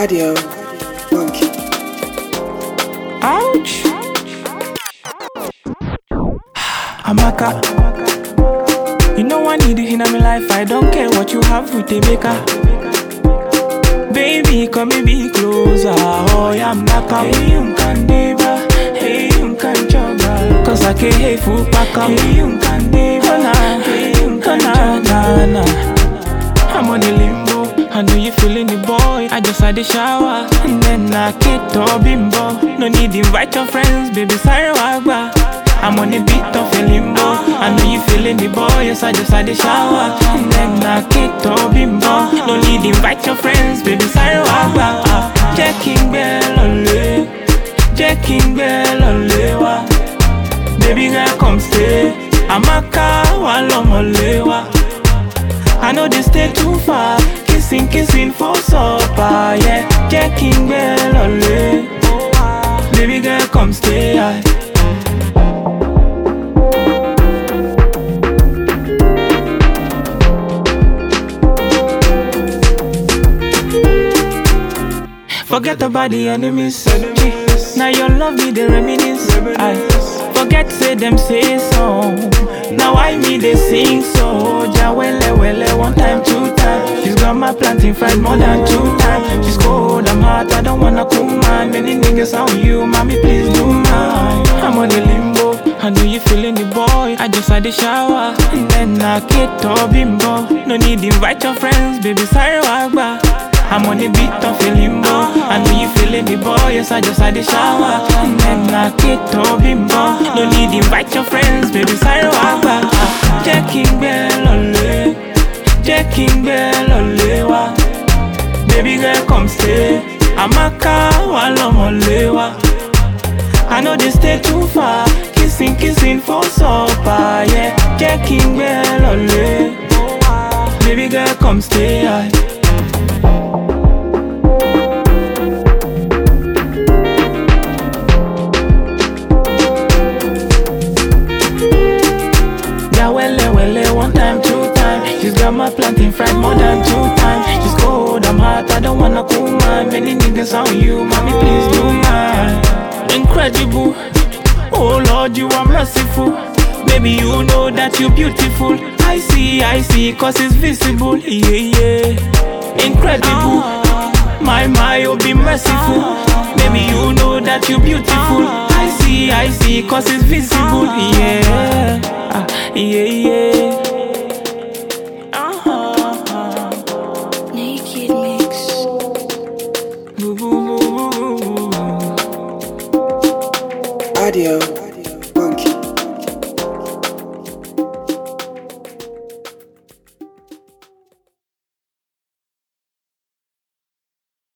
Audio Monkey. Ouch. Amaka, you know I need you in my life. I don't care what you have with a baker. Baby, come and be closer. Oh, yeah, I'm not coming. Hey, you can neighbor. Hey, you can juggle. Cause I can't hey, full pack up. Hey, you can neighbor. Hey, you can juggle. I'm on the limbo. I know you feeling the boy. I just had the shower and then I get to bimbo. No need to invite your friends, baby. Sorry, wagba. I'm on the beat of a limbo. I know you feeling the boy. Yes, I just had the shower and then I get to bimbo. No need to invite your friends, baby. Sorry, wagba. Checking bell ole, checking bell ole wa. Baby girl, come stay. Amaka walomolewa. I know they stay too far. Kissing for supper, yeah. Checking bell ole. Baby girl, come stay high. Forget about the enemies. Now your love me they reminisce. I forget say them say so. Now I me they sing so. Jawele one time, two times. She's got my planting fried more than 2 times. She's cold, I'm hot, I don't wanna cool man. Many niggas on you, mommy please do mine. I'm on the limbo. I know you feeling the boy. I just had the shower and then I get to bimbo. No need to invite your friends, baby. Sorry, wagba. I'm on the beat of a limbo. I know you feeling the boy. Yes, I just had the shower and then I get to bimbo. No need to invite your friends, baby. Sorry, wagba. Checking bell ole, checking bell ole wa. Baby girl, come stay. Amaka walomolewa. I know they stay too far. Kissing for supper, yeah. Checking bell ole. Baby girl, come stay high. One time, 2 times. She's got my planting fried more than 2 times. She's cold, I'm hot, I don't wanna cool man. Many niggas on you, mommy, please do mine. Incredible, oh Lord, you are merciful. Baby, you know that you're beautiful. I see, cause it's visible, yeah. Incredible, my, oh be merciful. Baby, you know that you're beautiful. I see, cause it's visible, yeah. Yeah. Naked Mix. Audio